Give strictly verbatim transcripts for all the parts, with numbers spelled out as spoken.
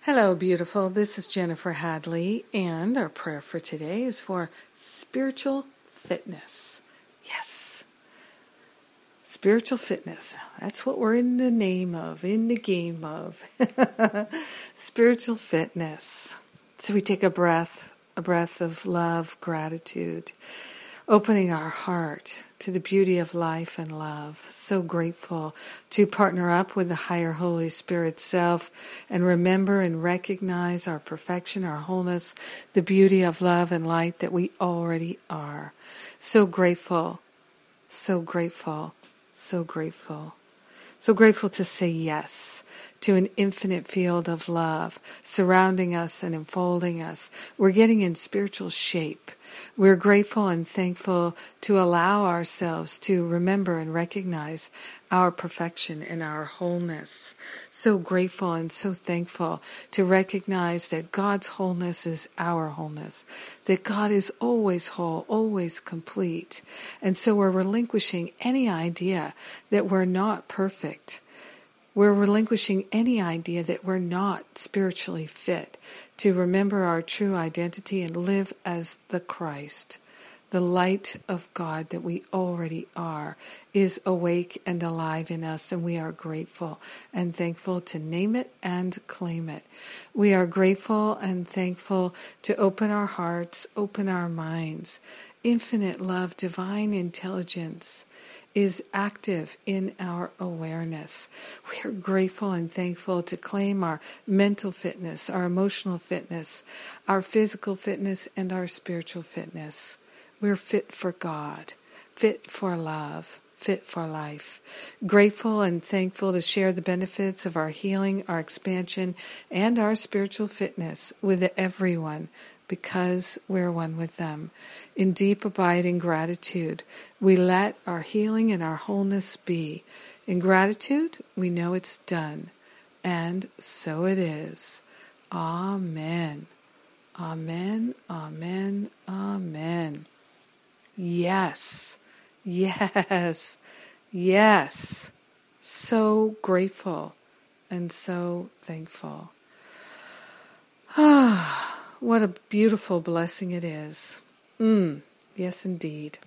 Hello, beautiful. This is Jennifer Hadley, and our prayer for today is for spiritual fitness. Yes, spiritual fitness. That's what we're in the name of, in the game of. Spiritual fitness. So we take a breath, a breath of love, gratitude, opening our heart to the beauty of life and love. So grateful to partner up with the higher Holy Spirit self and remember and recognize our perfection, our wholeness, the beauty of love and light that we already are. So grateful, so grateful, so grateful. So grateful to say yes to an infinite field of love surrounding us and enfolding us. We're getting in spiritual shape. We're grateful and thankful to allow ourselves to remember and recognize our perfection and our wholeness. So grateful and so thankful to recognize that God's wholeness is our wholeness, that God is always whole, always complete. And so we're relinquishing any idea that we're not perfect. We're relinquishing any idea that we're not spiritually fit to remember our true identity and live as the Christ. The light of God that we already are is awake and alive in us, and we are grateful and thankful to name it and claim it. We are grateful and thankful to open our hearts, open our minds. Infinite love, divine intelligence is active in our awareness. We are grateful and thankful to claim our mental fitness, our emotional fitness, our physical fitness, and our spiritual fitness. We're fit for God, fit for love, fit for life. Grateful and thankful to share the benefits of our healing, our expansion, and our spiritual fitness with everyone, because we're one with them. In deep abiding gratitude, we let our healing and our wholeness be. In gratitude, we know it's done. And so it is. Amen. Amen, amen, amen. Yes, yes, yes. So grateful and so thankful. Ah. What a beautiful blessing it is. Mm, yes, indeed.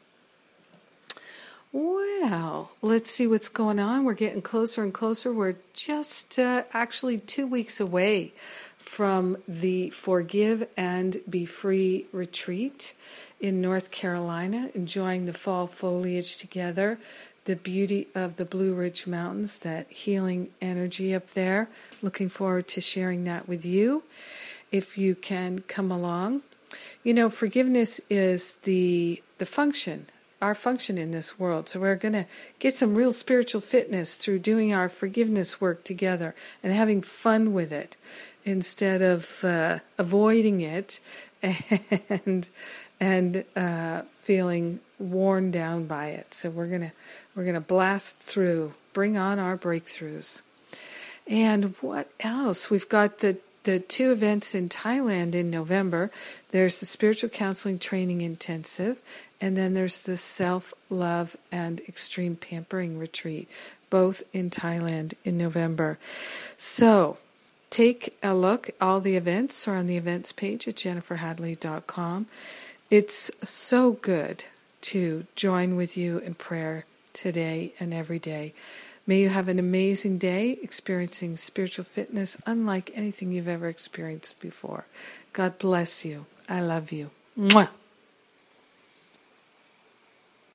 Well, let's see what's going on. We're getting closer and closer. We're just uh, actually two weeks away from the Forgive and Be Free retreat in North Carolina, enjoying the fall foliage together, the beauty of the Blue Ridge Mountains, that healing energy up there. Looking forward to sharing that with you. If you can come along. You know, forgiveness is the the function, our function in this world. So we're going to get some real spiritual fitness through doing our forgiveness work together and having fun with it instead of uh, avoiding it and and uh, feeling worn down by it. So we're gonna we're gonna blast through, bring on our breakthroughs. And what else? We've got the The two events in Thailand in November. There's the Spiritual Counseling Training Intensive, and then there's the Self-Love and Extreme Pampering Retreat, both in Thailand in November. So take a look. All the events are on the events page at jennifer hadley dot com. It's so good to join with you in prayer today and every day. May you have an amazing day experiencing spiritual fitness unlike anything you've ever experienced before. God bless you. I love you. Mwah.